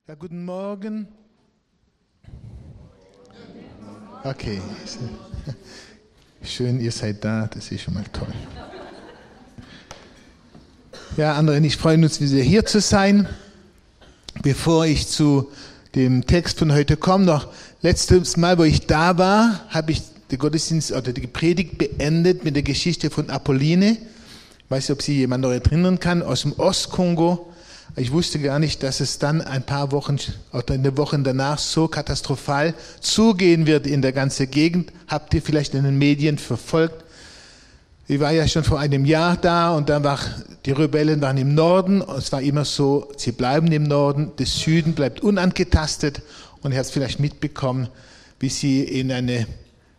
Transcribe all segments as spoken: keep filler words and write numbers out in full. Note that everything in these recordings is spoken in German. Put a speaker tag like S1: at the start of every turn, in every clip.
S1: Ja, guten Morgen. Okay. Schön, ihr seid da, das ist schon mal toll. Ja, André und ich freuen uns, wieder hier zu sein. Bevor ich zu dem Text von heute komme, noch letztes Mal, wo ich da war, habe ich den Gottesdienst oder die Predigt beendet mit der Geschichte von Apolline. Ich weiß nicht, ob sich jemand noch erinnern kann, aus dem Ostkongo. Ich wusste gar nicht, dass es dann ein paar Wochen oder in den Wochen danach so katastrophal zugehen wird in der ganzen Gegend. Habt ihr vielleicht in den Medien verfolgt? Ich war ja schon vor einem Jahr da und dann war, die Rebellen waren im Norden. Es war immer so, sie bleiben im Norden, der Süden bleibt unangetastet. Und ihr habt es vielleicht mitbekommen, wie sie in eine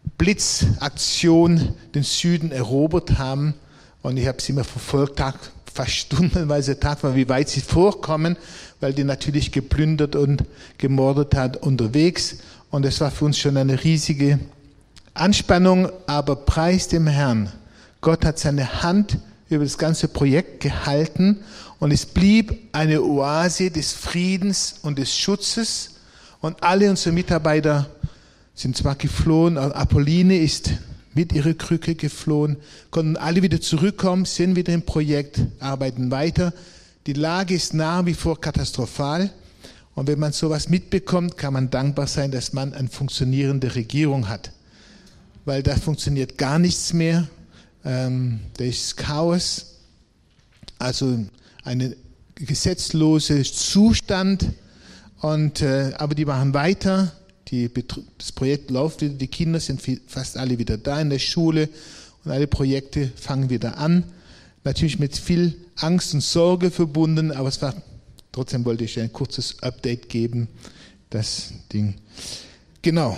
S1: Blitzaktion den Süden erobert haben. Und ich habe es immer verfolgt, Tag fast stundenweise Tag, wie weit sie vorkommen, weil die natürlich geplündert und gemordet hat unterwegs. Und es war für uns schon eine riesige Anspannung, aber preis dem Herrn. Gott hat seine Hand über das ganze Projekt gehalten und es blieb eine Oase des Friedens und des Schutzes. Und alle unsere Mitarbeiter sind zwar geflohen, aber Apolline ist mit ihrer Krücke geflohen, konnten alle wieder zurückkommen, sind wieder im Projekt, arbeiten weiter. Die Lage ist nach wie vor katastrophal. Und wenn man sowas mitbekommt, kann man dankbar sein, dass man eine funktionierende Regierung hat. Weil da funktioniert gar nichts mehr. Ähm, da ist Chaos. Also ein gesetzloser Zustand. Und, äh, aber die machen weiter. Die, das Projekt läuft wieder, die Kinder sind fast alle wieder da in der Schule und alle Projekte fangen wieder an. Natürlich mit viel Angst und Sorge verbunden, aber es war, trotzdem wollte ich ein kurzes Update geben, das Ding. Genau.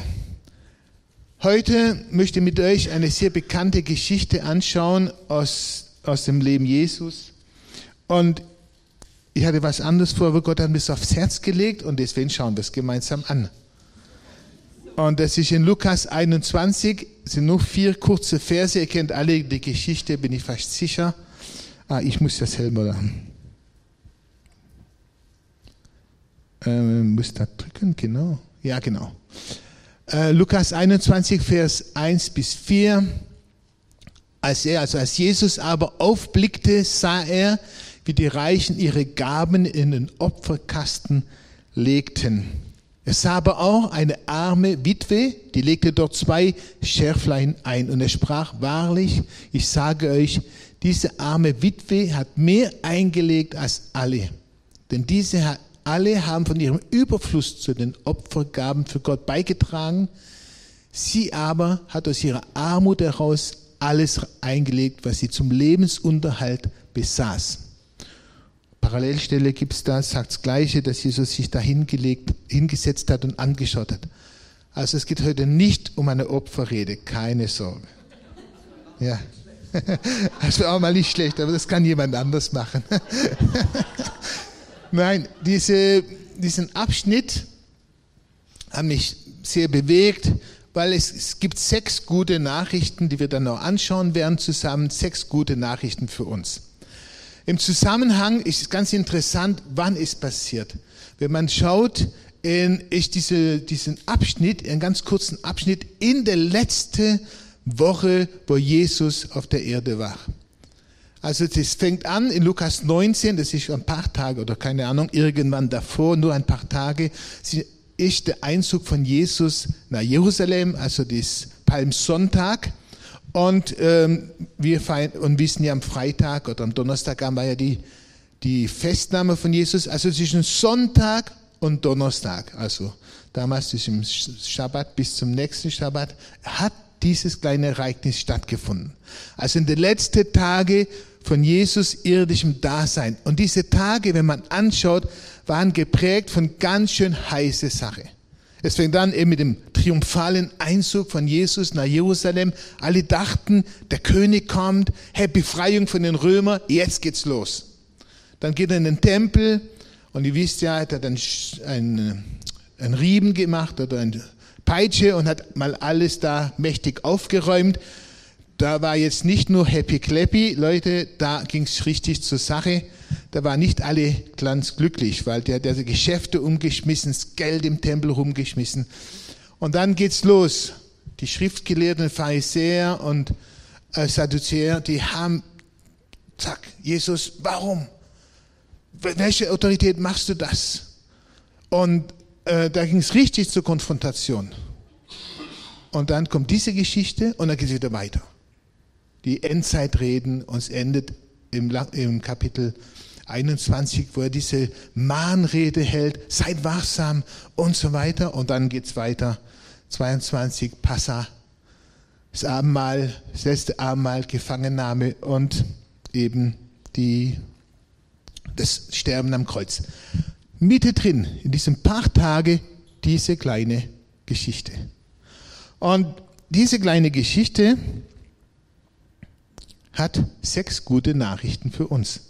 S1: Heute möchte ich mit euch eine sehr bekannte Geschichte anschauen aus, aus dem Leben Jesus. Und ich hatte was anderes vor, aber Gott hat mir es aufs Herz gelegt und deswegen schauen wir es gemeinsam an. Und das ist in Lukas einundzwanzig, sind nur vier kurze Verse. Ihr kennt alle die Geschichte, bin ich fast sicher. Ah, ich muss das selber haben. Ähm, muss da drücken, genau. Ja, genau. Äh, Lukas einundzwanzig, Vers eins bis vier. Als er, also als Jesus aber aufblickte, sah er, wie die Reichen ihre Gaben in den Opferkasten legten. Er sah aber auch eine arme Witwe, die legte dort zwei Schärflein ein. Und er sprach, wahrlich, ich sage euch, diese arme Witwe hat mehr eingelegt als alle. Denn diese alle haben von ihrem Überfluss zu den Opfergaben für Gott beigetragen. Sie aber hat aus ihrer Armut heraus alles eingelegt, was sie zum Lebensunterhalt besaß. Parallelstelle gibt es da, sagt das Gleiche, dass Jesus sich da hingelegt, hingesetzt hat und angeschaut hat. Also es geht heute nicht um eine Opferrede, keine Sorge. Ja, das wäre auch mal nicht schlecht, aber das kann jemand anders machen. Nein, diese, diesen Abschnitt hat mich sehr bewegt, weil es, es gibt sechs gute Nachrichten, die wir dann noch anschauen werden zusammen, sechs gute Nachrichten für uns. Im Zusammenhang ist es ganz interessant, wann es passiert. Wenn man schaut, in, ist diese, diesen Abschnitt, einen ganz kurzen Abschnitt in der letzten Woche, wo Jesus auf der Erde war. Also das fängt an in Lukas neunzehn, das ist ein paar Tage oder keine Ahnung, irgendwann davor, nur ein paar Tage, ist der Einzug von Jesus nach Jerusalem, also das Palmsonntag. Und ähm, wir feiern und wissen ja am Freitag oder am Donnerstag war ja die, die Festnahme von Jesus, also zwischen Sonntag und Donnerstag, also damals zwischen Schabbat bis zum nächsten Schabbat, hat dieses kleine Ereignis stattgefunden. Also in den letzten Tagen von Jesus irdischem Dasein. Und diese Tage, wenn man anschaut, waren geprägt von ganz schön heiße Sache. Es fängt an eben mit dem triumphalen Einzug von Jesus nach Jerusalem. Alle dachten, der König kommt, hey, Befreiung von den Römern, jetzt geht's los. Dann geht er in den Tempel und ihr wisst ja, hat er dann einen, einen Riemen gemacht oder eine Peitsche und hat mal alles da mächtig aufgeräumt. Da war jetzt nicht nur happy clappy, Leute, da ging's richtig zur Sache. da waren nicht alle ganz glücklich, weil der hat die Geschäfte umgeschmissen, das Geld im Tempel rumgeschmissen. Und dann geht's los. Die Schriftgelehrten, Pharisäer und äh, Sadduzäer, die haben, zack, Jesus, warum? Welche Autorität machst du das? Und äh, da ging es richtig zur Konfrontation. Und dann kommt diese Geschichte und dann geht es wieder weiter. Die Endzeitreden, und es endet im, im Kapitel einundzwanzig, wo er diese Mahnrede hält, seid wachsam und so weiter. Und dann geht es weiter, zweiundzwanzig, Passa, das Abendmahl, das letzte Abendmahl, Gefangennahme und eben die, das Sterben am Kreuz. Mitte drin, in diesen paar Tage, diese kleine Geschichte. Und diese kleine Geschichte hat sechs gute Nachrichten für uns.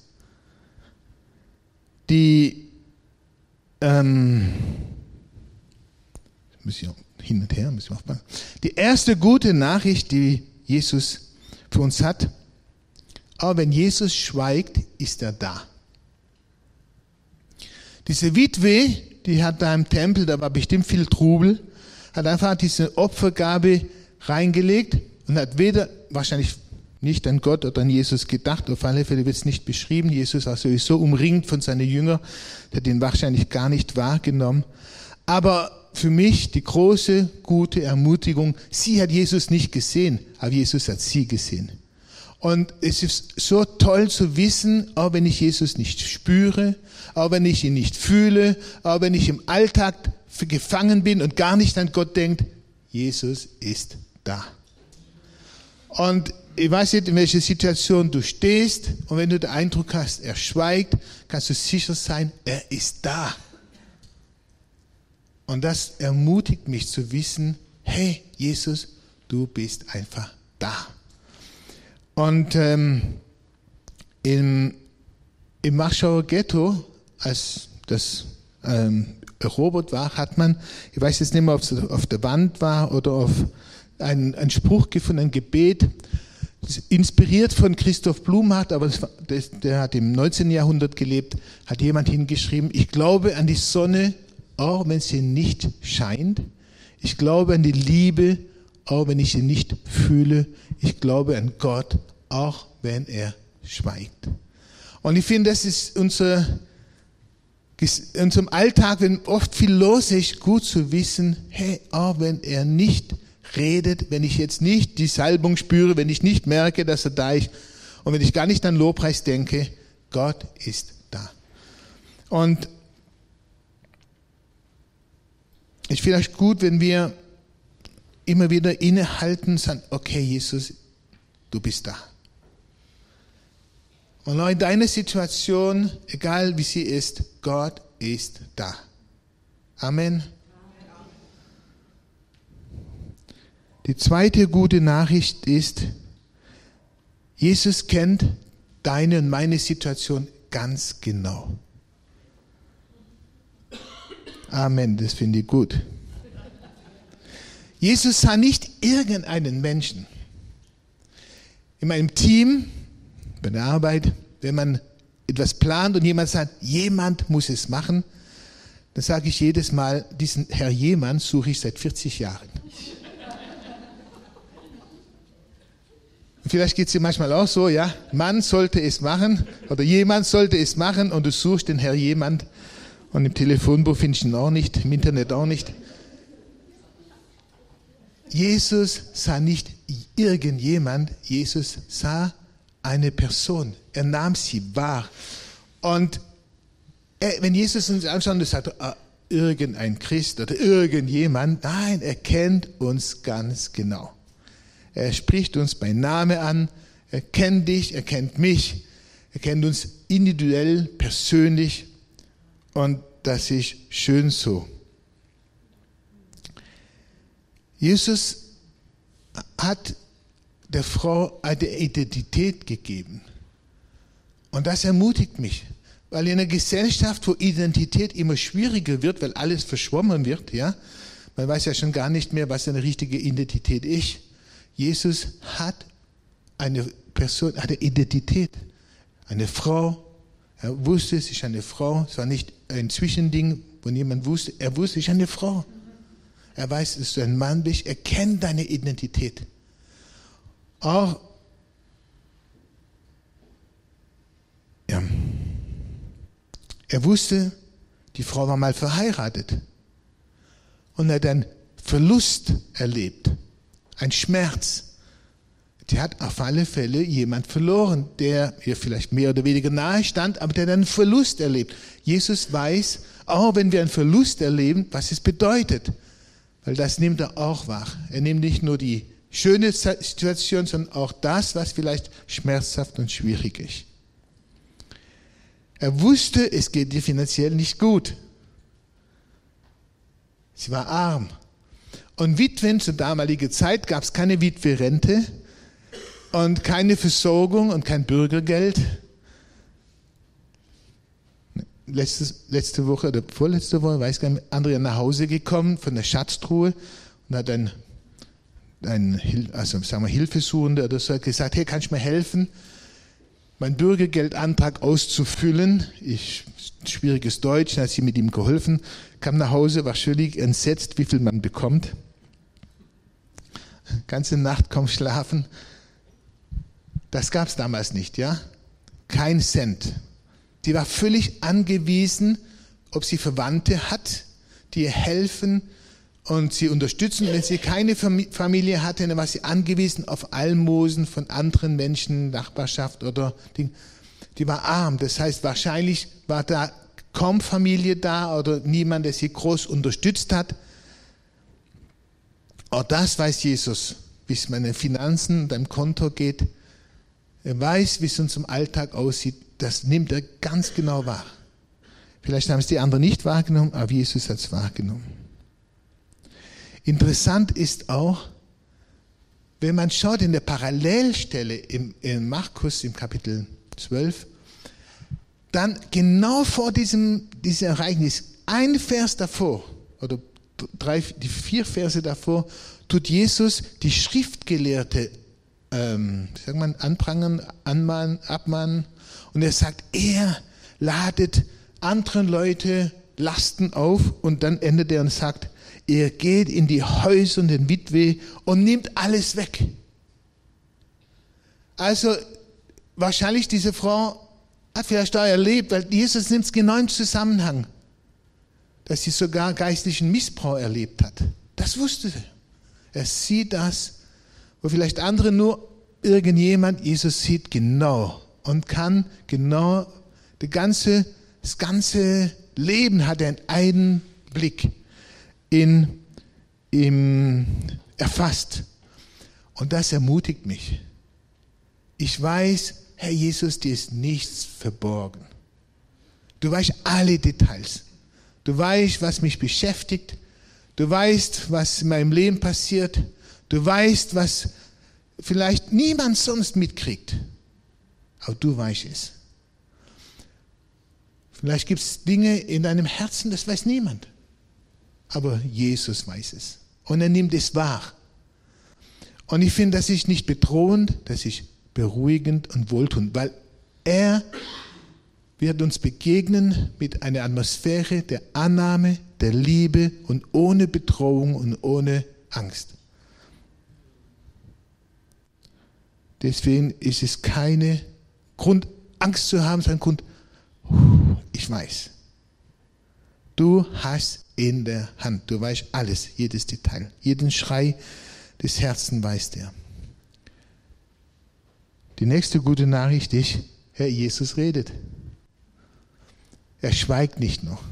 S1: Die, ähm, muss ich hin und her, müssen wir aufpassen. Die erste gute Nachricht, die Jesus für uns hat, aber wenn Jesus schweigt, ist er da. Diese Witwe, die hat da im Tempel, da war bestimmt viel Trubel, hat einfach diese Opfergabe reingelegt und hat weder, wahrscheinlich nicht an Gott oder an Jesus gedacht, auf alle Fälle wird es nicht beschrieben, Jesus war sowieso umringt von seinen Jüngern, der hat ihn wahrscheinlich gar nicht wahrgenommen, aber für mich die große, gute Ermutigung, sie hat Jesus nicht gesehen, aber Jesus hat sie gesehen. Und es ist so toll zu wissen, auch wenn ich Jesus nicht spüre, auch wenn ich ihn nicht fühle, auch wenn ich im Alltag gefangen bin und gar nicht an Gott denke, Jesus ist da. Und ich weiß nicht, in welcher Situation du stehst, und wenn du den Eindruck hast, er schweigt, kannst du sicher sein, er ist da. Und das ermutigt mich zu wissen, hey, Jesus, du bist einfach da. Und ähm, im, im Warschauer Ghetto, als das ähm, erobert war, hat man, ich weiß jetzt nicht mehr, ob es auf der Wand war oder auf einen, einen Spruch gefunden, ein Gebet, inspiriert von Christoph Blumhardt, aber das war, das, der hat im neunzehnten Jahrhundert gelebt, hat jemand hingeschrieben, ich glaube an die Sonne, auch wenn sie nicht scheint. Ich glaube an die Liebe, auch wenn ich sie nicht fühle. Ich glaube an Gott, auch wenn er schweigt. Und ich finde, das ist unser, in unserem Alltag, wenn oft viel los ist, gut zu wissen, hey, auch wenn er nicht redet, wenn ich jetzt nicht die Salbung spüre, wenn ich nicht merke, dass er da ist und wenn ich gar nicht an Lobpreis denke, Gott ist da. Und ich finde es gut, wenn wir immer wieder innehalten und sagen, okay, Jesus, du bist da. Und auch in deiner Situation, egal wie sie ist, Gott ist da. Amen. Die zweite gute Nachricht ist, Jesus kennt deine und meine Situation ganz genau. Amen, das finde ich gut. Jesus sah nicht irgendeinen Menschen. In meinem Team, bei der Arbeit, wenn man etwas plant und jemand sagt, jemand muss es machen, dann sage ich jedes Mal, diesen Herr jemand suche ich seit vierzig Jahren. Und vielleicht geht es dir manchmal auch so, ja, man sollte es machen oder jemand sollte es machen und du suchst den Herr jemand und im Telefonbuch findest du ihn auch nicht, im Internet auch nicht. Jesus sah nicht irgendjemand, Jesus sah eine Person. Er nahm sie wahr. Und er, wenn Jesus uns anschaut und sagt, ah, irgendein Christ oder irgendjemand, nein, er kennt uns ganz genau. Er spricht uns bei Namen an, er kennt dich, er kennt mich, er kennt uns individuell, persönlich und das ist schön so. Jesus hat der Frau eine Identität gegeben. Und das ermutigt mich, weil in einer Gesellschaft, wo Identität immer schwieriger wird, weil alles verschwommen wird, ja, man weiß ja schon gar nicht mehr, was eine richtige Identität ist. Jesus hat eine Person, eine Identität, eine Frau, Er wusste, es ist eine Frau. Es war nicht ein Zwischending, wo niemand wusste. Er wusste, es ist eine Frau. Er weiß, dass du ein Mann bist. Er kennt deine Identität. Auch ja, er wusste, die Frau war mal verheiratet. Und er hat einen Verlust erlebt. Ein Schmerz. Die hat auf alle Fälle jemand verloren, der ihr vielleicht mehr oder weniger nahe stand, aber der hat einen Verlust erlebt. Jesus weiß, auch wenn wir einen Verlust erleben, was es bedeutet. Weil das nimmt er auch wahr. Er nimmt nicht nur die schöne Situation, sondern auch das, was vielleicht schmerzhaft und schwierig ist. Er wusste, es geht ihr finanziell nicht gut. Sie war arm. Und Witwen zur damaligen Zeit gab es keine Witwerrente und keine Versorgung und kein Bürgergeld. Letztes, letzte Woche oder vorletzte Woche, weiß gar nicht, Andrea nach Hause gekommen von der Schatztruhe und hat ein, ein also sagen wir Hilfesuchender oder so gesagt, hey, kannst du mir helfen, meinen Bürgergeldantrag auszufüllen? Ich, schwieriges Deutsch, dann hat sie mit ihm geholfen, kam nach Hause, war völlig entsetzt, wie viel man bekommt. Ganze Nacht kaum schlafen. Das gab es damals nicht, ja? Kein Cent. Die war völlig angewiesen, ob sie Verwandte hat, die ihr helfen und sie unterstützen. Wenn sie keine Familie hatte, dann war sie angewiesen auf Almosen von anderen Menschen, Nachbarschaft oder Ding. Die war arm. Das heißt, wahrscheinlich war da kaum Familie da oder niemand, der sie groß unterstützt hat. Auch das weiß Jesus, wie es mit den Finanzen, deinem Konto geht. Er weiß, wie es in unserem Alltag aussieht. Das nimmt er ganz genau wahr. Vielleicht haben es die anderen nicht wahrgenommen, aber Jesus hat es wahrgenommen. Interessant ist auch, wenn man schaut in der Parallelstelle im, in Markus im Kapitel zwölf, dann genau vor diesem, diesem Ereignis, ein Vers davor, oder drei, die vier Verse davor, tut Jesus die Schriftgelehrte ähm, sagt man, anprangern, anmahnen, abmahnen. Und er sagt, er ladet anderen Leute Lasten auf und dann endet er und sagt, er geht in die Häuser und den Witwe und nimmt alles weg. Also wahrscheinlich diese Frau hat vielleicht da erlebt, weil Jesus nimmt es genau im Zusammenhang, dass sie sogar geistlichen Missbrauch erlebt hat. Das wusste er. Er sieht das, wo vielleicht andere nur irgendjemand, Jesus sieht genau und kann genau, die ganze, das ganze Leben hat er in einen Blick in, im, erfasst. Und das ermutigt mich. Ich weiß, Herr Jesus, dir ist nichts verborgen. Du weißt alle Details. Du weißt, was mich beschäftigt. Du weißt, was in meinem Leben passiert. Du weißt, was vielleicht niemand sonst mitkriegt. Aber du weißt es. Vielleicht gibt es Dinge in deinem Herzen, das weiß niemand. Aber Jesus weiß es. Und er nimmt es wahr. Und ich finde, das ist nicht bedrohend, das ist beruhigend und wohltuend, weil er wird uns begegnen mit einer Atmosphäre der Annahme, der Liebe und ohne Bedrohung und ohne Angst. Deswegen ist es keine Grund, Angst zu haben, sondern Grund, ich weiß. Du hast in der Hand, du weißt alles, jedes Detail, jeden Schrei des Herzens weißt er. Die nächste gute Nachricht ist, Herr Jesus redet. Er schweigt nicht noch.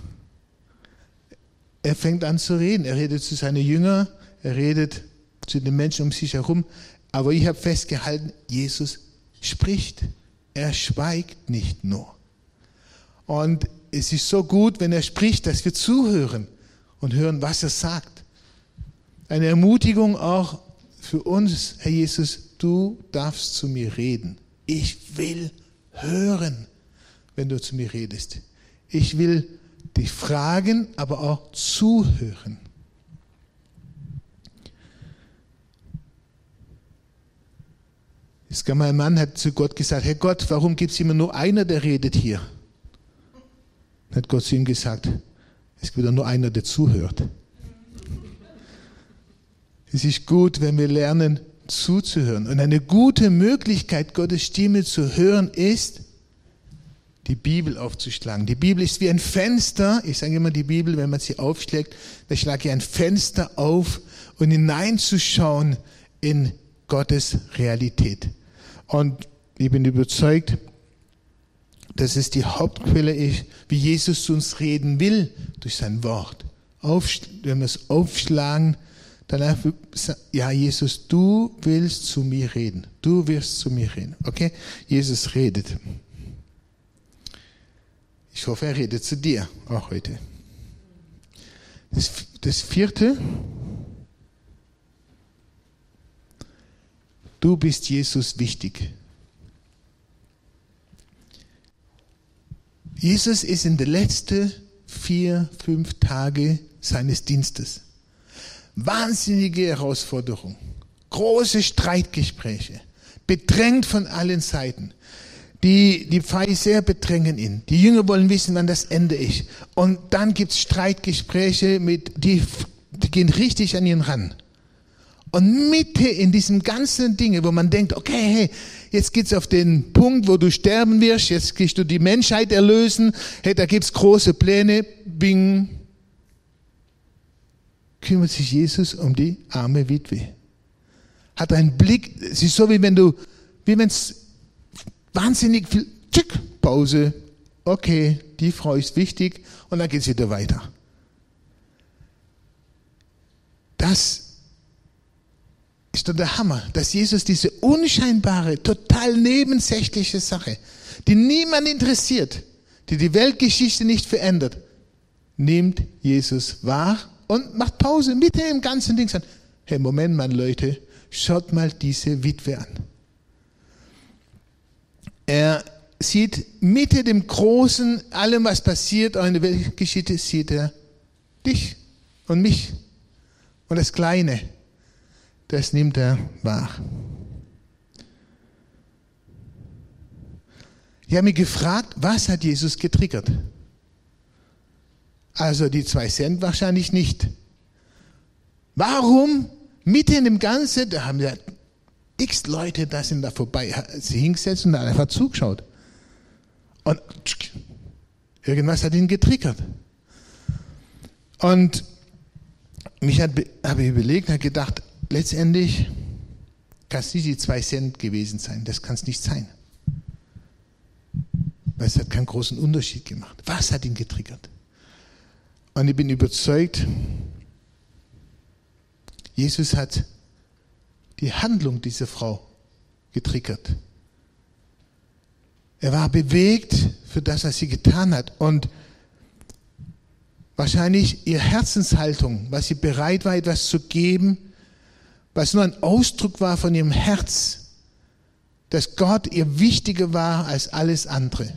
S1: Er fängt an zu reden. Er redet zu seinen Jüngern, er redet zu den Menschen um sich herum. Aber ich habe festgehalten, Jesus spricht. Er schweigt nicht nur. Und es ist so gut, wenn er spricht, dass wir zuhören und hören, was er sagt. Eine Ermutigung auch für uns, Herr Jesus, du darfst zu mir reden. Ich will hören, wenn du zu mir redest. Ich will dich fragen, aber auch zuhören. Es gab mal ein Mann, hat zu Gott gesagt, Herr Gott, warum gibt es immer nur einer, der redet hier? Dann hat Gott zu ihm gesagt, es gibt nur einer, der zuhört. Es ist gut, wenn wir lernen, zuzuhören. Und eine gute Möglichkeit, Gottes Stimme zu hören, ist, die Bibel aufzuschlagen. Die Bibel ist wie ein Fenster. Ich sage immer, die Bibel, wenn man sie aufschlägt, da schlage ich ein Fenster auf und hineinzuschauen in Gottes Realität. Und ich bin überzeugt, dass es die Hauptquelle ist, wie Jesus zu uns reden will, durch sein Wort. Auf, wenn wir es aufschlagen, danach, ja, Jesus, du willst zu mir reden. Du wirst zu mir reden. Okay? Jesus redet. Ich hoffe, er redet zu dir, auch heute. Das, das vierte, du bist Jesus wichtig. Jesus ist in den letzten vier, fünf Tagen seines Dienstes. Wahnsinnige Herausforderung, große Streitgespräche, bedrängt von allen Seiten. Die, die Pharisäer bedrängen ihn. Die Jünger wollen wissen, wann das Ende ist. Und dann gibt es Streitgespräche, mit, die, die gehen richtig an ihn ran. Und Mitte in diesem ganzen Dinge, wo man denkt, okay, hey, jetzt geht's auf den Punkt, wo du sterben wirst, jetzt gehst du die Menschheit erlösen, hey, da gibt's große Pläne, bing, kümmert sich Jesus um die arme Witwe. Hat einen Blick, es ist so, wie wenn du, wie wenn es wahnsinnig viel, tschick, Pause, okay, die Frau ist wichtig und dann geht es wieder weiter. Das ist doch der Hammer, dass Jesus diese unscheinbare, total nebensächliche Sache, die niemand interessiert, die die Weltgeschichte nicht verändert, nimmt Jesus wahr und macht Pause mitten im ganzen Ding. Sagt, hey, Moment mal, Leute, schaut mal diese Witwe an. Er sieht Mitte dem Großen, allem was passiert, auch in der Weltgeschichte, sieht er dich und mich. Und das Kleine, das nimmt er wahr. Ich habe mich gefragt, was hat Jesus getriggert? Also die zwei Cent wahrscheinlich nicht. Warum mitten in dem Ganzen, da haben ja x Leute, da sind da vorbei, sie hingesetzt und einfach zugeschaut. Und irgendwas hat ihn getriggert. Und mich hat, habe ich überlegt, habe gedacht, letztendlich kann es nicht die zwei Cent gewesen sein. Das kann es nicht sein. Weil es hat keinen großen Unterschied gemacht. Was hat ihn getriggert? Und ich bin überzeugt, Jesus hat die Handlung dieser Frau getriggert. Er war bewegt für das, was sie getan hat. Und wahrscheinlich ihre Herzenshaltung, was sie bereit war, etwas zu geben, was nur ein Ausdruck war von ihrem Herz, dass Gott ihr wichtiger war als alles andere.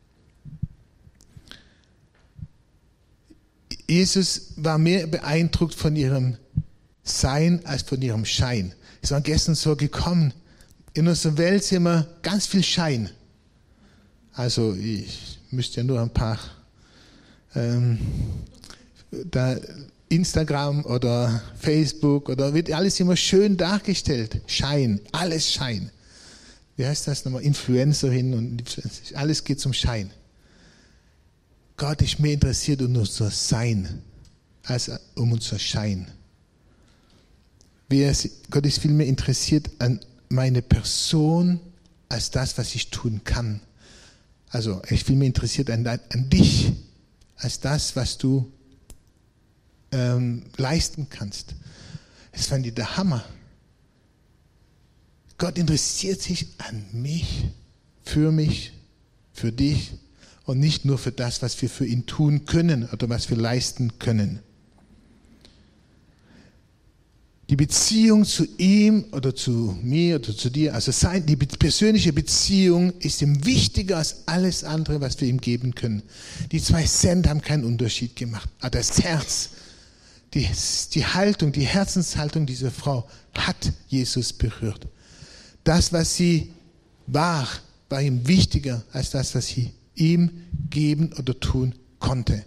S1: Jesus war mehr beeindruckt von ihrem Sein als von ihrem Schein. Es war gestern so gekommen. In unserer Welt sind wir ganz viel Schein. Also ich müsste ja nur ein paar ähm, da Instagram oder Facebook oder wird alles immer schön dargestellt. Schein, alles Schein. Wie heißt das nochmal? Influencerin und alles geht zum Schein. Gott ist mehr interessiert um unser Sein als um unser Schein. Gott ist viel mehr interessiert an meine Person als das, was ich tun kann. Also er ist viel mehr interessiert an, an dich als das, was du ähm, leisten kannst. Das fand ich der Hammer. Gott interessiert sich an mich, für mich, für dich und nicht nur für das, was wir für ihn tun können oder was wir leisten können. Die Beziehung zu ihm oder zu mir oder zu dir, also sein, die persönliche Beziehung ist ihm wichtiger als alles andere, was wir ihm geben können. Die zwei Cent haben keinen Unterschied gemacht. Aber das Herz, die, die Haltung, die Herzenshaltung dieser Frau hat Jesus berührt. Das, was sie war, war ihm wichtiger als das, was sie ihm geben oder tun konnte.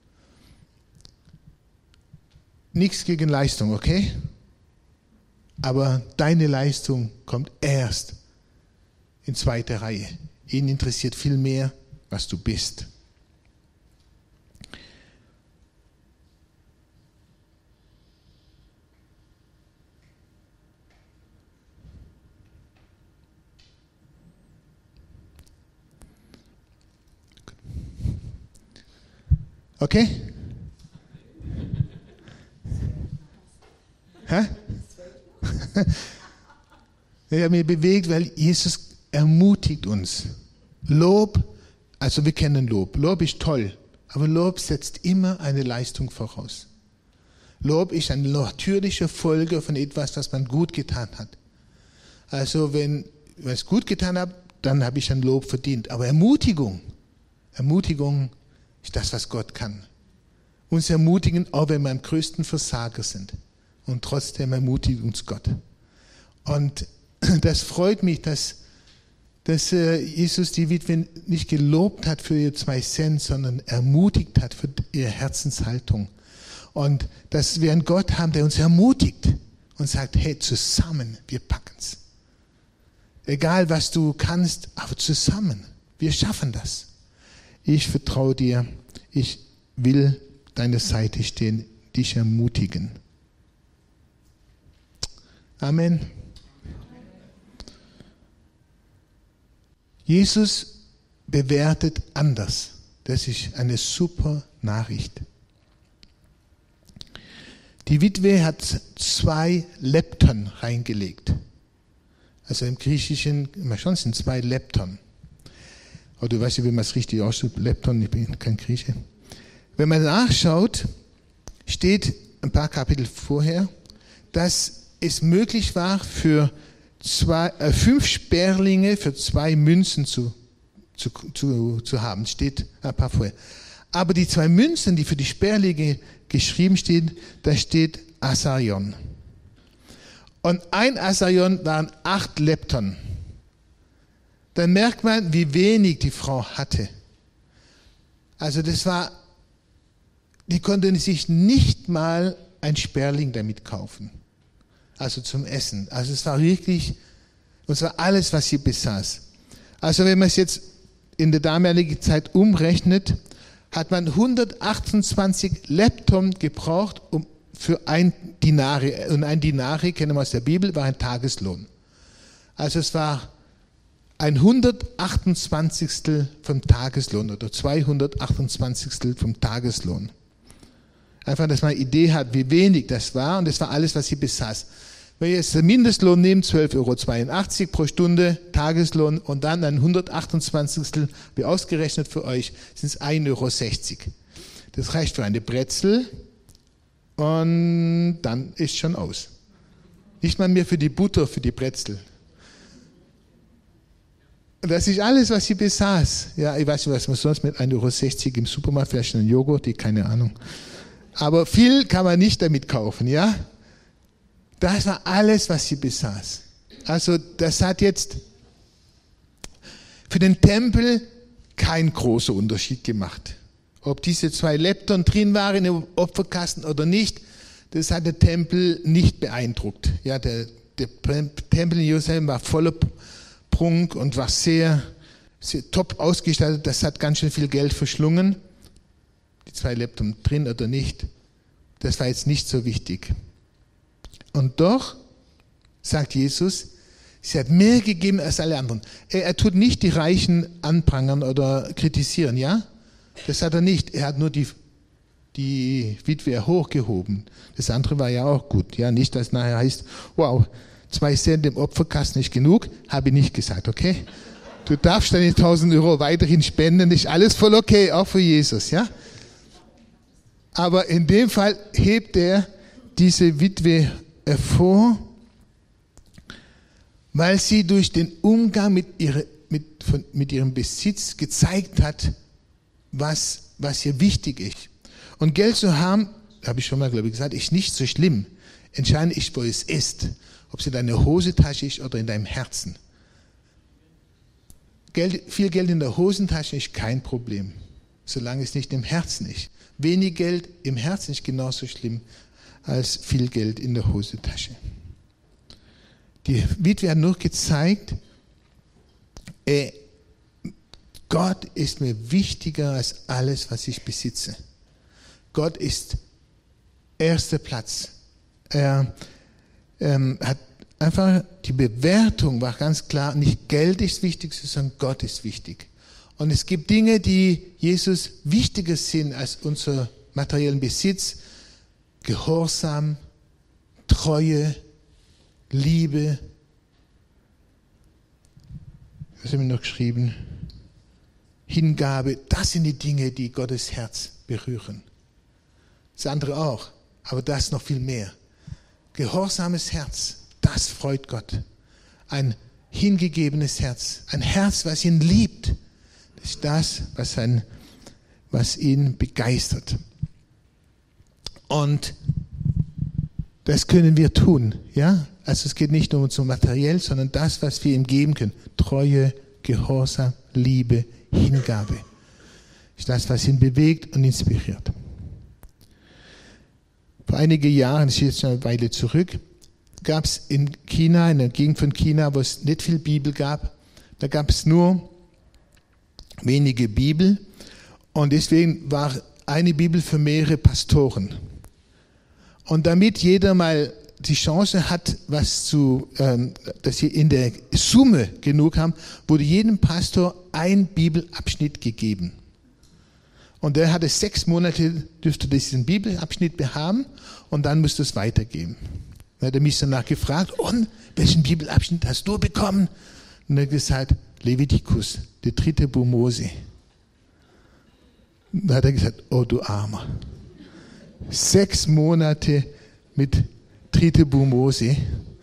S1: Nichts gegen Leistung, okay? Aber deine Leistung kommt erst in zweiter Reihe. Ihn interessiert viel mehr, was du bist. Okay? Hä? Ich habe mich bewegt, weil Jesus ermutigt uns. Lob, also wir kennen Lob. Lob ist toll, aber Lob setzt immer eine Leistung voraus. Lob ist eine natürliche Folge von etwas, was man gut getan hat. Also wenn ich es gut getan habe, dann habe ich ein Lob verdient. Aber Ermutigung, Ermutigung ist das, was Gott kann. Uns ermutigen, auch wenn wir am größten Versager sind. Und trotzdem ermutigt uns Gott. Und das freut mich, dass, dass Jesus die Witwe nicht gelobt hat für ihre zwei Cent, sondern ermutigt hat für ihre Herzenshaltung. Und dass wir einen Gott haben, der uns ermutigt und sagt, hey, zusammen, wir packen's. Egal, was du kannst, aber zusammen, wir schaffen das. Ich vertraue dir, ich will deine Seite stehen, dich ermutigen. Amen. Jesus bewertet anders. Das ist eine super Nachricht. Die Witwe hat zwei Lepton reingelegt. Also im Griechischen, immer schon sind zwei Lepton. Aber du weißt ja, wie man es richtig ausspricht. Lepton, ich bin kein Grieche. Wenn man nachschaut, steht ein paar Kapitel vorher, dass es möglich war, für zwei, äh, fünf Sperlinge für zwei Münzen zu, zu, zu, zu haben. Steht ein paar vorher. Aber die zwei Münzen, die für die Sperlinge geschrieben stehen, da steht Asarion. Und ein Asarion waren acht Lepton. Dann merkt man, wie wenig die Frau hatte. Also das war, die konnte sich nicht mal ein Sperling damit kaufen. Also zum Essen. Also es war wirklich, es war alles, was sie besaß. Also wenn man es jetzt in der damaligen Zeit umrechnet, hat man hundertachtundzwanzig Lepton gebraucht, um für ein Dinari. Und ein Dinari, kennen wir aus der Bibel, war ein Tageslohn. Also es war ein hundertachtundzwanzigstel vom Tageslohn oder zweihundertachtundzwanzigstel vom Tageslohn. Einfach, dass man eine Idee hat, wie wenig das war, und das war alles, was sie besaß. Wenn ihr jetzt den Mindestlohn nehmt, zwölf Euro zweiundachtzig pro Stunde Tageslohn und dann ein hundertachtundzwanzigstel, wie ausgerechnet für euch, sind es ein Euro sechzig. Das reicht für eine Brezel und dann ist schon aus. Nicht mal mehr für die Butter, für die Brezel. Das ist alles, was sie besaß. Ja, ich weiß nicht, was man sonst mit ein Euro sechzig im Supermarkt, vielleicht einen Joghurt, die, keine Ahnung. Aber viel kann man nicht damit kaufen, ja? Das war alles, was sie besaß. Also das hat jetzt für den Tempel keinen großen Unterschied gemacht. Ob diese zwei Lepton drin waren im Opferkasten oder nicht, das hat den Tempel nicht beeindruckt. Ja, der, der Tempel in Jerusalem war voller Prunk und war sehr, sehr top ausgestattet. Das hat ganz schön viel Geld verschlungen. Die zwei Lepton drin oder nicht, das war jetzt nicht so wichtig. Und doch, sagt Jesus, sie hat mehr gegeben als alle anderen. Er, er tut nicht die Reichen anprangern oder kritisieren, ja? Das hat er nicht. Er hat nur die, die Witwe hochgehoben. Das andere war ja auch gut, ja? Nicht, dass nachher heißt, wow, zwei Cent im Opferkasten ist genug, habe ich nicht gesagt, okay? Du darfst deine tausend Euro weiterhin spenden, ist alles voll okay, auch für Jesus, ja? Aber in dem Fall hebt er diese Witwe hervor, weil sie durch den Umgang mit, ihre, mit, von, mit ihrem Besitz gezeigt hat, was, was ihr wichtig ist. Und Geld zu haben, habe ich schon mal, glaube ich, gesagt, ist nicht so schlimm. Entscheidend ist, wo es ist. Ob es in deiner Hosentasche ist oder in deinem Herzen. Geld, viel Geld in der Hosentasche ist kein Problem. solange es nicht im Herzen ist. Wenig Geld im Herzen ist genauso schlimm als viel Geld in der Hosentasche. Die Witwe hat nur gezeigt, äh, Gott ist mir wichtiger als alles, was ich besitze. Gott ist erster Platz. Er ähm, hat einfach, die Bewertung war ganz klar, nicht Geld ist wichtig, sondern Gott ist wichtig. Und es gibt Dinge, die Jesus wichtiger sind als unser materiellen Besitz. Gehorsam, Treue, Liebe. Was haben wir noch geschrieben? Hingabe. Das sind die Dinge, die Gottes Herz berühren. Das andere auch, aber das noch viel mehr. Gehorsames Herz, das freut Gott. Ein hingegebenes Herz, ein Herz, was ihn liebt. Das ist das, was, ein, was ihn begeistert. Und das können wir tun. Ja? Also es geht nicht nur um so materiell, sondern das, was wir ihm geben können. Treue, Gehorsam, Liebe, Hingabe. Das ist das, was ihn bewegt und inspiriert. Vor einigen Jahren, das ist jetzt schon eine Weile zurück, gab es in China, in der Gegend von China, wo es nicht viel Bibel gab, da gab es nur wenige Bibel und deswegen war eine Bibel für mehrere Pastoren. Und damit jeder mal die Chance hat, was zu, ähm, dass sie in der Summe genug haben, wurde jedem Pastor ein Bibelabschnitt gegeben. Und der hatte sechs Monate, dürfte diesen Bibelabschnitt behaben und dann musste es weitergeben. Dann hat er mich danach gefragt, und welchen Bibelabschnitt hast du bekommen? Und er hat gesagt, Levitikus, der dritte Buch Mose. Dann hat er gesagt, oh du Armer. Sechs Monate mit dritte Buch Mose.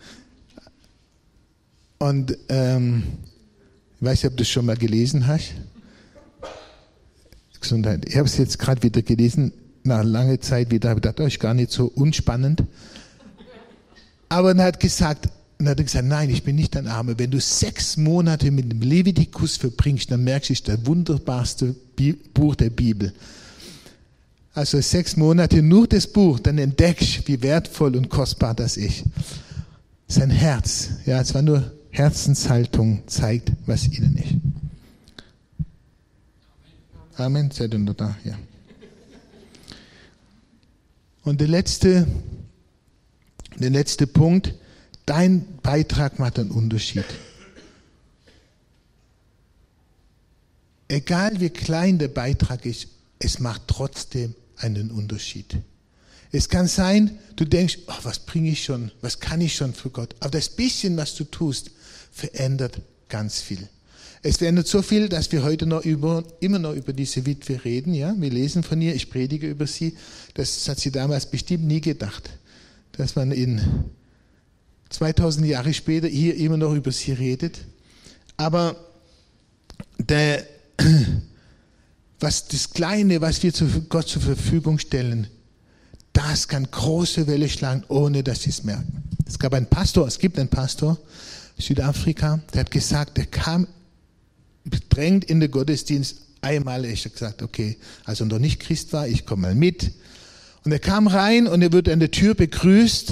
S1: Und ähm, ich weiß nicht, ob du das schon mal gelesen hast. Gesundheit. Ich habe es jetzt gerade wieder gelesen, nach langer Zeit wieder, habe ich gedacht, oh, ist gar nicht so unspannend. Aber er hat gesagt, dann hat er gesagt, nein, ich bin nicht ein Armer. Wenn du sechs Monate mit dem Levitikus verbringst, dann merkst du, es ist das wunderbarste Buch der Bibel. Also sechs Monate nur das Buch, dann entdeckst du, wie wertvoll und kostbar das ist. Sein Herz, ja, es war nur Herzenshaltung, zeigt, was innen ist. Amen, seid ihr noch da? Ja. Und der letzte, der letzte Punkt, dein Beitrag macht einen Unterschied. Egal wie klein der Beitrag ist, es macht trotzdem einen Unterschied. Es kann sein, du denkst, oh, was bringe ich schon, was kann ich schon für Gott? Aber das bisschen, was du tust, verändert ganz viel. Es verändert so viel, dass wir heute noch über, immer noch über diese Witwe reden. Ja? Wir lesen von ihr, ich predige über sie. Das hat sie damals bestimmt nie gedacht, dass man in zweitausend Jahre später hier immer noch über sie redet. Aber der, was das Kleine, was wir zu Gott zur Verfügung stellen, das kann große Welle schlagen, ohne dass sie es merken. Es gab einen Pastor, es gibt einen Pastor, Südafrika, der hat gesagt, der kam bedrängt in den Gottesdienst. Einmal ist er gesagt, okay, als er noch nicht Christ war, ich komme mal mit. Und er kam rein und er wurde an der Tür begrüßt.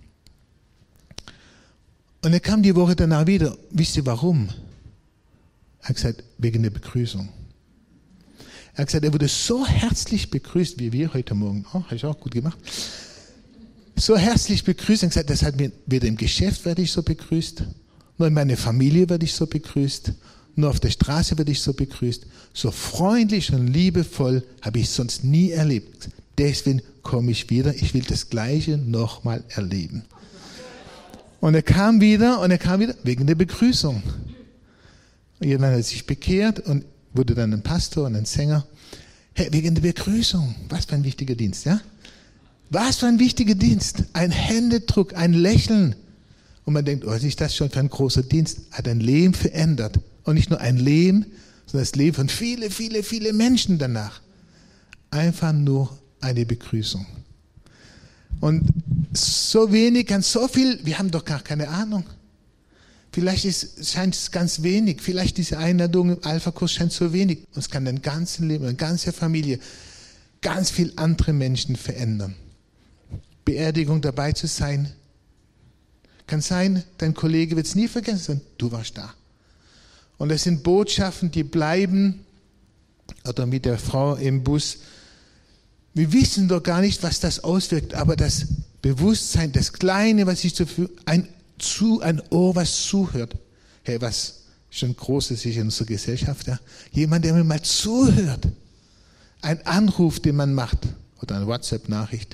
S1: Und er kam die Woche danach wieder. Wisst ihr warum? Er hat gesagt, wegen der Begrüßung. Er hat gesagt, er wurde so herzlich begrüßt, wie wir heute Morgen. Oh, habe ich auch gut gemacht. So herzlich begrüßt. Er hat gesagt, das hat mir weder im Geschäft werde ich so begrüßt, nur in meiner Familie werde ich so begrüßt. Nur auf der Straße werde ich so begrüßt. So freundlich und liebevoll habe ich sonst nie erlebt. Deswegen komme ich wieder. Ich will das Gleiche nochmal erleben. Und er kam wieder und er kam wieder wegen der Begrüßung. Und jemand hat sich bekehrt und wurde dann ein Pastor und ein Sänger. Hey, wegen der Begrüßung. Was für ein wichtiger Dienst, ja? Was für ein wichtiger Dienst. Ein Händedruck, ein Lächeln. Und man denkt, oh, was ist das schon für ein großer Dienst? Hat ein Leben verändert. Und nicht nur ein Leben, sondern das Leben von vielen, vielen, vielen Menschen danach. Einfach nur eine Begrüßung. Und so wenig kann so viel, wir haben doch gar keine Ahnung. Vielleicht ist, scheint es ganz wenig. Vielleicht diese Einladung im Alpha-Kurs scheint so wenig. Und es kann dein ganzes Leben, deine ganze Familie, ganz viel andere Menschen verändern. Beerdigung dabei zu sein. Kann sein, dein Kollege wird es nie vergessen. Du warst da. Und das sind Botschaften, die bleiben. Oder mit der Frau im Bus. Wir wissen doch gar nicht, was das auswirkt. Aber das Bewusstsein, das Kleine, was ich dafür, ein zu, ein Ohr, was zuhört. Hey, was schon Großes ist in unserer Gesellschaft. Ja? Jemand, der mir mal zuhört. Ein Anruf, den man macht. Oder eine WhatsApp-Nachricht.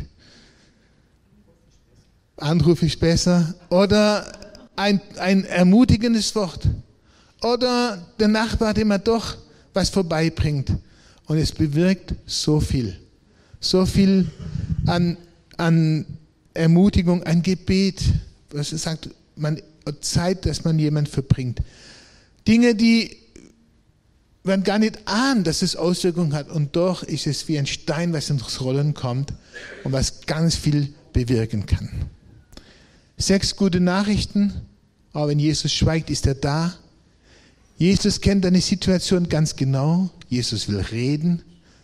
S1: Anruf ist besser. Oder ein, ein ermutigendes Wort. Oder der Nachbar, dem man doch was vorbeibringt. Und es bewirkt so viel. So viel an, an Ermutigung, ein Gebet. Was sagt man, Zeit, dass man jemand verbringt. Dinge, die man gar nicht ahnt, dass es Auswirkungen hat. Und doch ist es wie ein Stein, was ins Rollen kommt und was ganz viel bewirken kann. Sechs gute Nachrichten. Aber wenn Jesus schweigt, ist er da. Jesus kennt deine Situation ganz genau. Jesus will reden.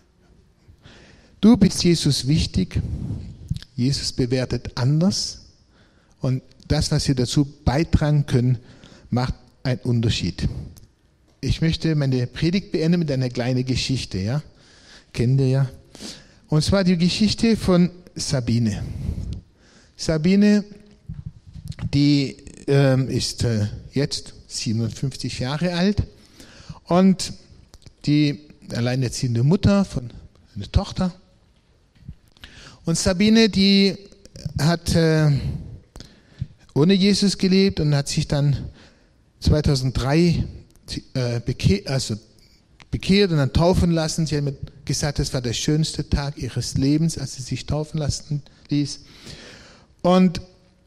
S1: Du bist Jesus wichtig. Jesus bewertet anders. Und das, was wir dazu beitragen können, macht einen Unterschied. Ich möchte meine Predigt beenden mit einer kleinen Geschichte. Ja? Kennt ihr ja. Und zwar die Geschichte von Sabine. Sabine, die ähm, ist äh, jetzt siebenundfünfzig Jahre alt und die alleinerziehende Mutter von einer Tochter. Und Sabine, die hat äh, ohne Jesus gelebt und hat sich dann zweitausenddrei äh, bekehrt, also bekehrt und dann taufen lassen. Sie hat mir gesagt, das war der schönste Tag ihres Lebens, als sie sich taufen lassen ließ. Und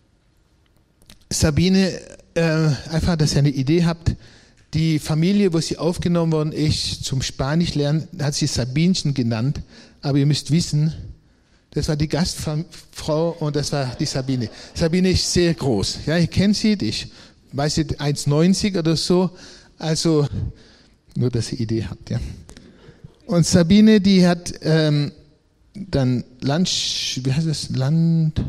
S1: Sabine, äh, einfach, dass ihr eine Idee habt, die Familie, wo sie aufgenommen worden ist, zum Spanisch lernen, hat sie Sabinchen genannt. Aber ihr müsst wissen, das war die Gastfrau und das war die Sabine. Sabine ist sehr groß. Ja, ich kenne sie, ich weiß nicht, eins neunzig oder so. Also, nur, dass ihr eine Idee habt. Ja. Und Sabine, die hat ähm, dann Land, wie heißt das? Land,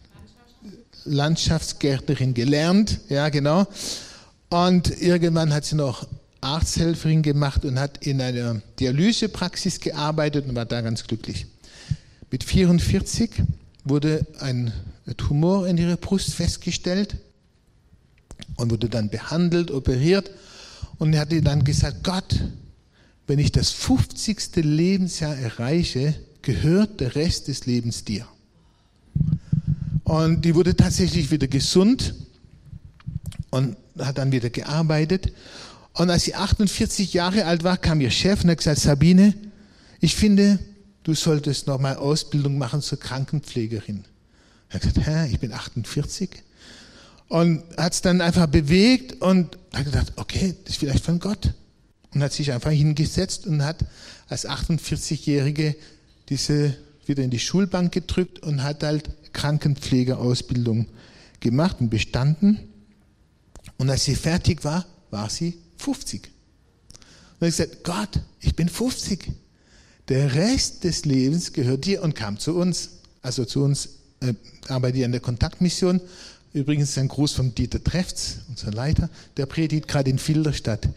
S1: Landschaftsgärtnerin gelernt. Ja, genau. Und irgendwann hat sie noch Arzthelferin gemacht und hat in einer Dialysepraxis gearbeitet und war da ganz glücklich. Mit vierundvierzig wurde ein Tumor in ihrer Brust festgestellt und wurde dann behandelt, operiert. Und er hat ihr dann gesagt, Gott, wenn ich das fünfzigste Lebensjahr erreiche, gehört der Rest des Lebens dir. Und die wurde tatsächlich wieder gesund und hat dann wieder gearbeitet. Und als sie achtundvierzig Jahre alt war, kam ihr Chef und hat gesagt, Sabine, ich finde, du solltest noch mal Ausbildung machen zur Krankenpflegerin. Er hat gesagt, hä, ich bin achtundvierzig. Und hat es dann einfach bewegt und hat gedacht, okay, das ist vielleicht von Gott. Und hat sich einfach hingesetzt und hat als achtundvierzigjährige diese wieder in die Schulbank gedrückt und hat halt Krankenpflegeausbildung gemacht und bestanden. Und als sie fertig war, war sie fünfzig. Und er hat gesagt, Gott, ich bin fünfzig. Der Rest des Lebens gehört dir und kam zu uns. Also zu uns, äh, arbeitet an der Kontaktmission. Übrigens ein Gruß von Dieter Trefz, unser Leiter. Der predigt gerade in Filderstadt.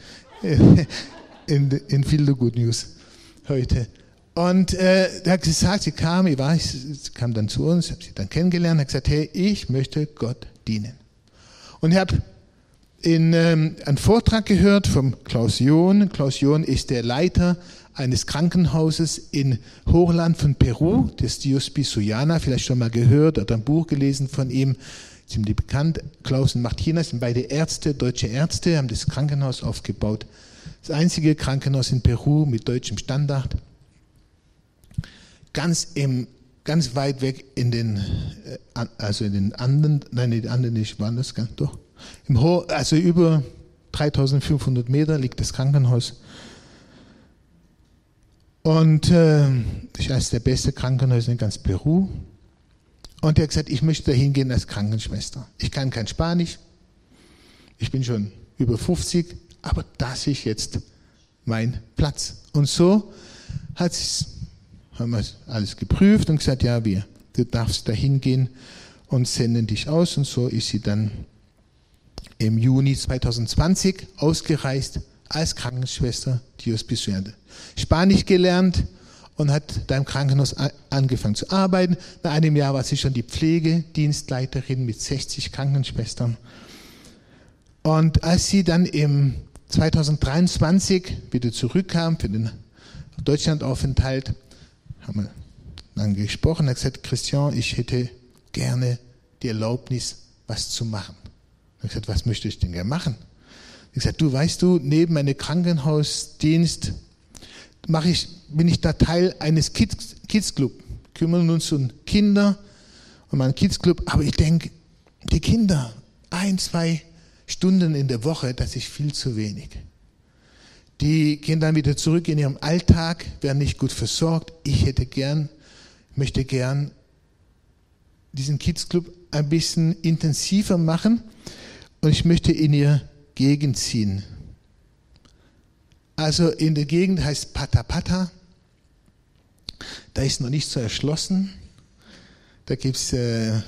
S1: in, in Filder Good News heute. Und äh, er hat gesagt, sie kam, ich war, sie kam dann zu uns, habe sie dann kennengelernt, hat gesagt, hey, ich möchte Gott dienen. Und ich habe in, ähm, einen Vortrag gehört vom Klaus John. Klaus John ist der Leiter eines Krankenhauses in Hochland von Peru, das Diospi Sullana, vielleicht schon mal gehört oder ein Buch gelesen von ihm, ziemlich bekannt. Klaus und Martina sind beide Ärzte, deutsche Ärzte, haben das Krankenhaus aufgebaut. Das einzige Krankenhaus in Peru mit deutschem Standard. Ganz im, ganz weit weg in den, also in den Anden, nein, die Anden nicht, waren das ganz, doch. Im Ho, also über dreitausendfünfhundert Meter liegt das Krankenhaus. Und äh, das ist eines der besten Krankenhäuser in ganz Peru. Und er hat gesagt, ich möchte da hingehen als Krankenschwester. Ich kann kein Spanisch. ich bin schon über fünfzig, aber das ist jetzt mein Platz. Und so hat es, haben wir alles geprüft und gesagt, ja, wir, du darfst da hingehen und senden dich aus. Und so ist sie dann im Juni zwanzig zwanzig ausgereist als Krankenschwester, die Hospiziante. Spanisch gelernt und hat da im Krankenhaus angefangen zu arbeiten. Nach einem Jahr war sie schon die Pflegedienstleiterin mit sechzig Krankenschwestern. Und als sie dann im zwanzig dreiundzwanzig wieder zurückkam für den Deutschlandaufenthalt, haben wir dann gesprochen, er hat gesagt, Christian, ich hätte gerne die Erlaubnis, was zu machen. Er hat gesagt, was möchte ich denn gerne machen? Er hat gesagt, du weißt du, neben meinem Krankenhausdienst mache ich, bin ich da Teil eines Kids, Kids Club. Kümmern uns um Kinder und meinen Kids Club, aber ich denke, die Kinder, ein, zwei Stunden in der Woche, das ist viel zu wenig. Die gehen dann wieder zurück in ihrem Alltag, werden nicht gut versorgt. Ich hätte gern, möchte gern diesen Kids Club ein bisschen intensiver machen und ich möchte in ihr Gegend ziehen. Also in der Gegend heißt Pata Pata. Da ist noch nicht so erschlossen. Da gibt es, äh,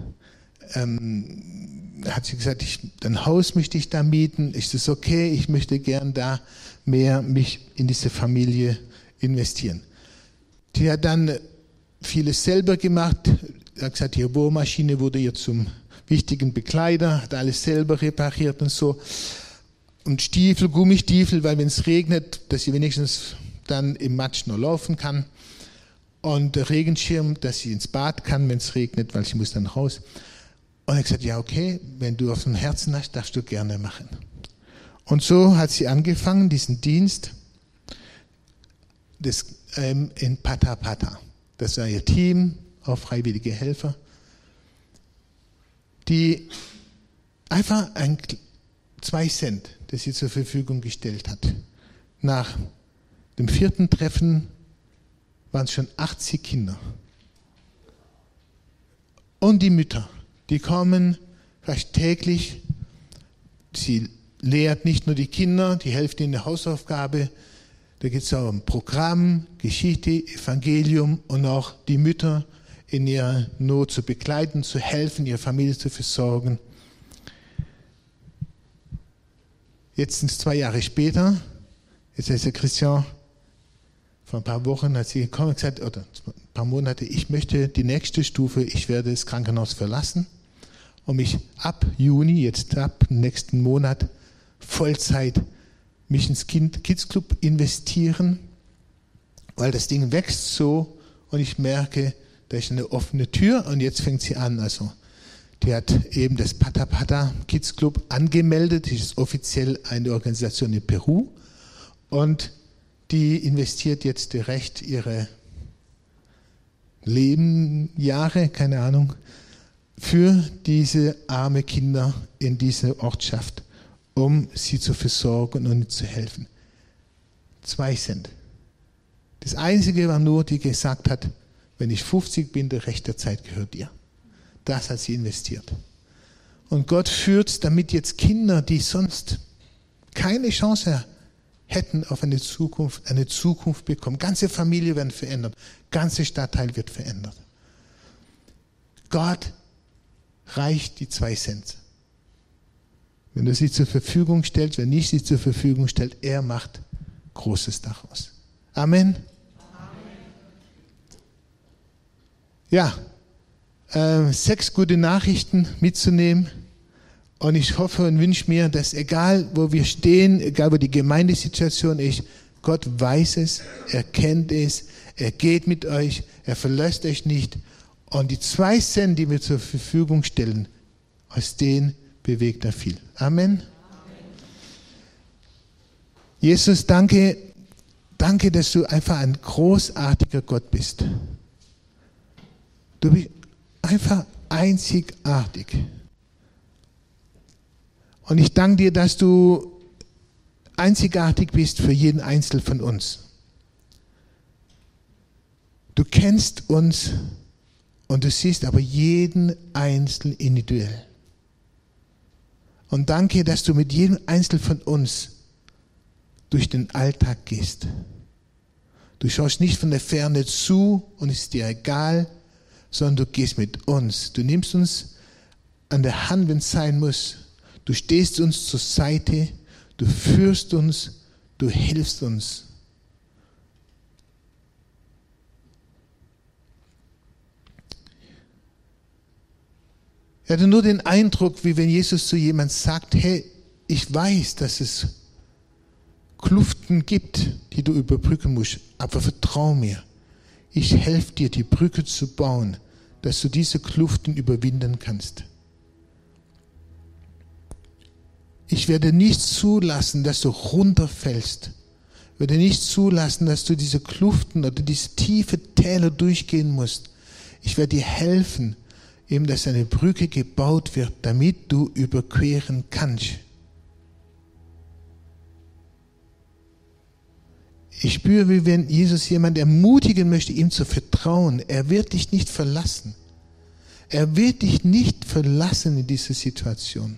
S1: ähm, hat sie gesagt, ich, ein Haus möchte ich da mieten. Ist das okay? Ich möchte gern da mehr mich in diese Familie investieren. Die hat dann vieles selber gemacht. Er hat gesagt, die Bohrmaschine wurde ihr zum wichtigen Bekleider, hat alles selber repariert und so. Und Stiefel, Gummistiefel, weil wenn es regnet, dass sie wenigstens dann im Matsch noch laufen kann. Und der Regenschirm, dass sie ins Bad kann, wenn es regnet, weil sie muss dann raus. Und er hat gesagt, ja okay, wenn du auf dem Herzen hast, darfst du gerne machen. Und so hat sie angefangen, diesen Dienst des, ähm, in Pata Pata. Das war ihr Team, auch freiwillige Helfer, die einfach ein, zwei Cent, das sie zur Verfügung gestellt hat. Nach dem vierten Treffen waren es schon achtzig Kinder. Und die Mütter, die kommen fast täglich. Sie lehrt nicht nur die Kinder, die helfen in der Hausaufgabe. Da geht es auch um Programm, Geschichte, Evangelium und auch die Mütter in ihrer Not zu begleiten, zu helfen, ihre Familie zu versorgen. Jetzt sind es zwei Jahre später. Jetzt heißt der Christian, vor ein paar Wochen hat sie gekommen und gesagt, oder ein paar Monate, ich möchte die nächste Stufe, ich werde das Krankenhaus verlassen und mich ab Juni, jetzt ab nächsten Monat, Vollzeit mich ins kind, Kids Club investieren, weil das Ding wächst so und ich merke, da ist eine offene Tür und jetzt fängt sie an. Also die hat eben das Pata Pata Kids Club angemeldet, das ist offiziell eine Organisation in Peru und die investiert jetzt direkt ihre Leben, Jahre, keine Ahnung, für diese arme Kinder in dieser Ortschaft, um sie zu versorgen und zu helfen. Zwei Cent. Das Einzige war nur, die gesagt hat, wenn ich fünfzig bin, der Rest der Zeit gehört dir. Das hat sie investiert. Und Gott führt damit jetzt Kinder, die sonst keine Chance hätten auf eine Zukunft, eine Zukunft bekommen. Ganze Familie werden verändert. Ganze Stadtteil wird verändert. Gott reicht die zwei Cent. Wenn er sie zur Verfügung stellt, wenn nicht sie zur Verfügung stellt, er macht Großes daraus. Amen. Ja, äh, sechs gute Nachrichten mitzunehmen. Und ich hoffe und wünsche mir, dass egal wo wir stehen, egal wo die Gemeindesituation ist, Gott weiß es, er kennt es, er geht mit euch, er verlässt euch nicht. Und die zwei Cent, die wir zur Verfügung stellen, aus denen bewegt er viel. Amen. Amen. Jesus, danke, danke, dass du einfach ein großartiger Gott bist. Du bist einfach einzigartig. Und ich danke dir, dass du einzigartig bist für jeden Einzelnen von uns. Du kennst uns und du siehst aber jeden Einzelnen individuell. Und danke, dass du mit jedem Einzelnen von uns durch den Alltag gehst. Du schaust nicht von der Ferne zu und es ist dir egal, sondern du gehst mit uns. Du nimmst uns an der Hand, wenn es sein muss. Du stehst uns zur Seite, du führst uns, du hilfst uns. Ich hatte nur den Eindruck, wie wenn Jesus zu jemand sagt, hey, ich weiß, dass es Kluften gibt, die du überbrücken musst, aber vertrau mir. Ich helfe dir, die Brücke zu bauen, dass du diese Kluften überwinden kannst. Ich werde nicht zulassen, dass du runterfällst. Ich werde nicht zulassen, dass du diese Kluften oder diese tiefe Täler durchgehen musst. Ich werde dir helfen, eben, dass eine Brücke gebaut wird, damit du überqueren kannst. Ich spüre, wie wenn Jesus jemand ermutigen möchte, ihm zu vertrauen. Er wird dich nicht verlassen. Er wird dich nicht verlassen in dieser Situation.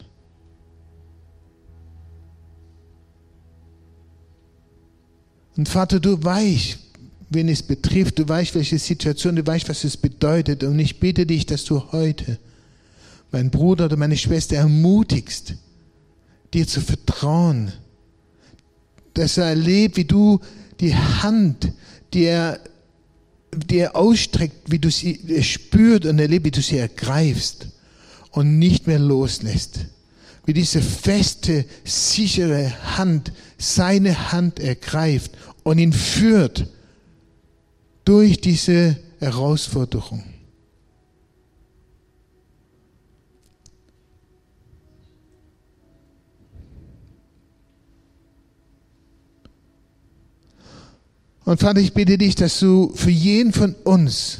S1: Und Vater, du weißt, wen es betrifft, du weißt, welche Situation, du weißt, was es bedeutet. Und ich bitte dich, dass du heute meinen Bruder oder meine Schwester ermutigst, dir zu vertrauen. Dass er erlebt, wie du die Hand, die er, die er ausstreckt, wie du sie spürt und erlebt, wie du sie ergreifst und nicht mehr loslässt. Wie diese feste, sichere Hand seine Hand ergreift und ihn führt durch diese Herausforderung. Und Vater, ich bitte dich, dass du für jeden von uns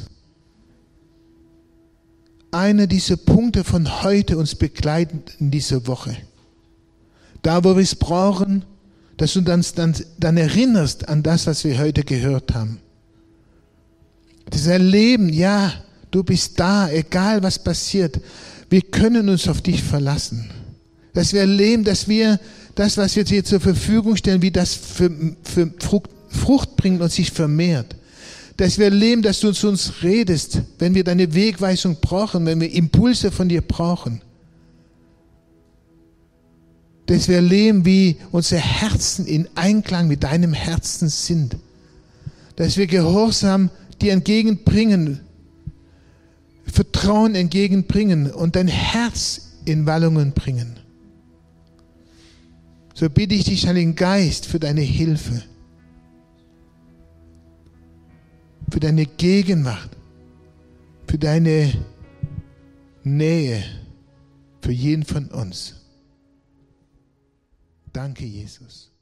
S1: einer dieser Punkte von heute uns begleiten in dieser Woche. Da, wo wir es brauchen, dass du uns dann, dann erinnerst an das, was wir heute gehört haben. Das Erleben, ja, du bist da, egal was passiert. Wir können uns auf dich verlassen. Dass wir erleben, dass wir das, was wir dir zur Verfügung stellen, wie das für, für Frucht, Frucht bringt und sich vermehrt. Dass wir erleben, dass du zu uns redest, wenn wir deine Wegweisung brauchen, wenn wir Impulse von dir brauchen. Dass wir erleben, wie unsere Herzen in Einklang mit deinem Herzen sind. Dass wir Gehorsam dir entgegenbringen, Vertrauen entgegenbringen und dein Herz in Wallungen bringen. So bitte ich dich, Heiligen Geist, für deine Hilfe, für deine Gegenwart, für deine Nähe, für jeden von uns. Danke, Jesus.